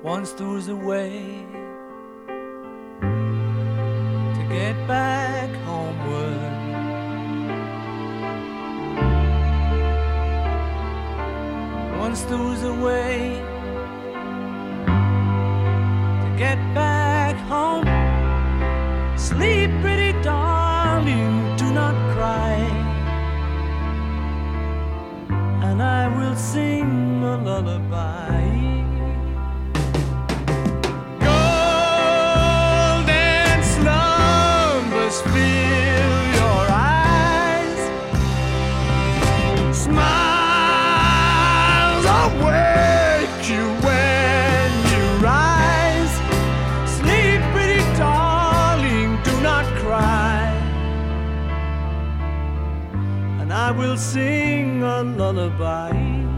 Once there was a way to get back homeward. Once there was a way to get back home. Sleep, pretty darling, do not cry, and I will sing a lullaby. Golden slumbers fill your eyes, smiles awake you when you rise. Sleep, pretty darling, do not cry, and I will sing a lullaby.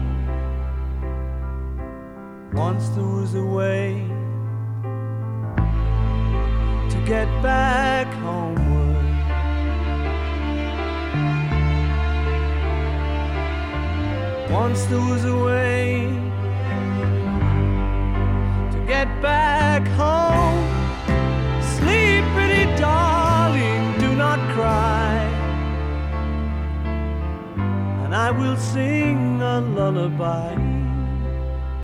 Once there was a way to get back homeward. Once there was a way to get back home. Sleep, pretty darling, do not cry, and I will sing a lullaby.